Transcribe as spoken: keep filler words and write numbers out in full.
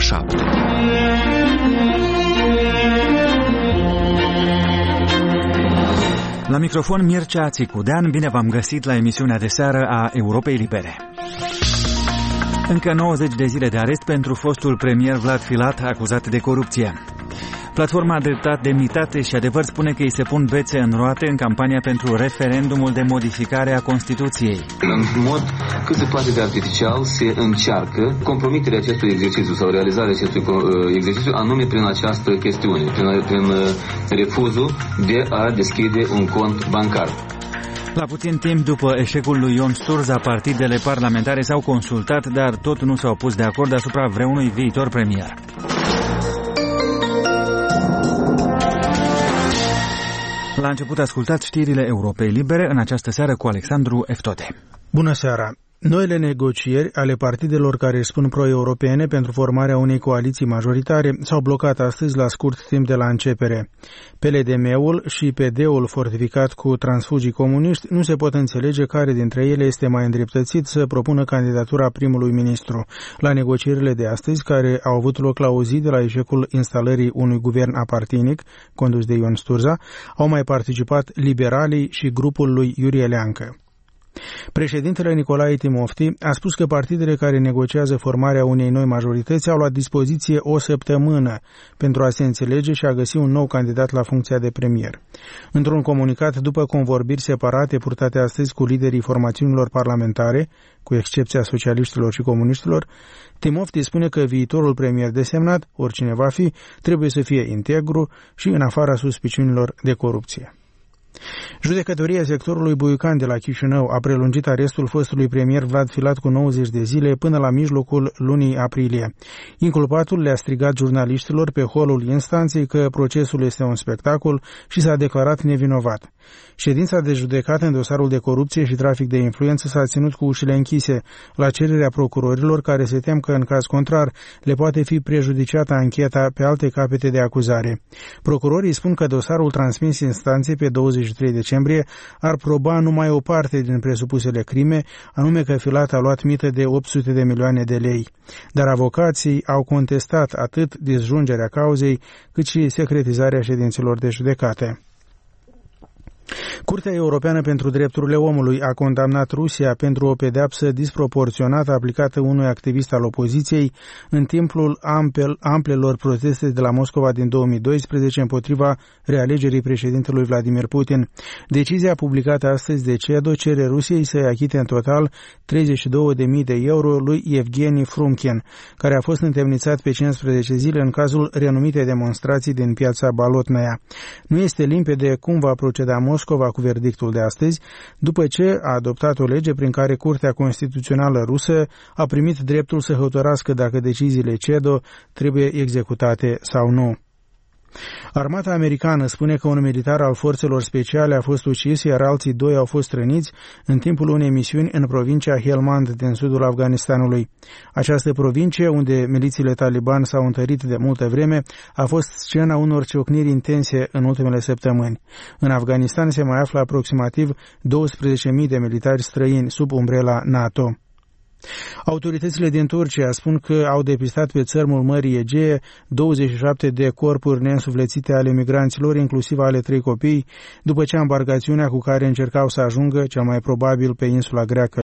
șapte. La microfon Mircea Țicudean, bine v-am găsit la emisiunea de seară a Europei Libere. Încă nouăzeci de zile de arest pentru fostul premier Vlad Filat, acuzat de corupție. Platforma Dreptate, Demnitate și Adevăr spune că îi se pun bețe în roate în campania pentru referendumul de modificare a Constituției. În mod cât se poate de artificial se încearcă compromiterea acestui exercițiu sau realizarea acestui exercițiu anume prin această chestiune, prin, prin refuzul de a deschide un cont bancar. La puțin timp după eșecul lui Ion Sturza, partidele parlamentare s-au consultat, dar tot nu s-au pus de acord asupra vreunui viitor premier. La început ascultați știrile Europei Libere în această seară cu Alexandru Eftote. Bună seara! Noile negocieri ale partidelor care își spun pro-europene pentru formarea unei coaliții majoritare s-au blocat astăzi la scurt timp de la începere. P L D M-ul și P D-ul fortificat cu transfugii comuniști nu se pot înțelege care dintre ele este mai îndreptățit să propună candidatura primului ministru. La negocierile de astăzi, care au avut loc la o zi de la eșecul instalării unui guvern apartinic condus de Ion Sturza, au mai participat liberalii și grupul lui Iurie Leancă. Președintele Nicolae Timofti a spus că partidele care negociază formarea unei noi majorități au la dispoziție o săptămână pentru a se înțelege și a găsi un nou candidat la funcția de premier. Într-un comunicat după convorbiri separate purtate astăzi cu liderii formațiunilor parlamentare, cu excepția socialiștilor și comuniștilor, Timofti spune că viitorul premier desemnat, oricine va fi, trebuie să fie integru și în afara suspiciunilor de corupție. Judecătoria sectorului Buiucan de la Chișinău a prelungit arestul fostului premier Vlad Filat cu nouăzeci de zile până la mijlocul lunii aprilie. Inculpatul le-a strigat jurnaliștilor pe holul instanței că procesul este un spectacol și s-a declarat nevinovat. Ședința de judecată în dosarul de corupție și trafic de influență s-a ținut cu ușile închise, la cererea procurorilor care se tem că în caz contrar le poate fi prejudiciată ancheta pe alte capete de acuzare. Procurorii spun că dosarul transmis instanței pe douăzeci și trei decembrie ar proba numai o parte din presupusele crime, anume că Filat a luat mită de opt sute de milioane de lei. Dar avocații au contestat atât disjungerea cauzei, cât și secretizarea ședințelor de judecată. Curtea Europeană pentru Drepturile Omului a condamnat Rusia pentru o pedeapsă disproporționată aplicată unui activist al opoziției în timpul ampel, amplelor proteste de la Moscova din două mii doisprezece împotriva realegerii președintelui Vladimir Putin. Decizia publicată astăzi de CEDO cere Rusiei să-i achite în total treizeci și două de mii de euro lui Evgeni Frumkin, care a fost întemnițat pe cincisprezece zile în cazul renumitei demonstrații din piața Balotnaia. Nu este limpede cum va proceda Moscova cu verdictul de astăzi, după ce a adoptat o lege prin care Curtea Constituțională rusă a primit dreptul să hotărască dacă deciziile CEDO trebuie executate sau nu. Armata americană spune că un militar al forțelor speciale a fost ucis, iar alții doi au fost răniți în timpul unei misiuni în provincia Helmand din sudul Afganistanului. Această provincie, unde milițiile Taliban s-au întărit de multă vreme, a fost scena unor ciocniri intense în ultimele săptămâni. În Afganistan se mai află aproximativ douăsprezece mii de militari străini sub umbrela NATO. Autoritățile din Turcia spun că au depistat pe țărmul Mării Egee douăzeci și șapte de corpuri neînsuflețite ale migranților, inclusiv ale trei copii, după ce embarcațiunea cu care încercau să ajungă, cel mai probabil pe insula greacă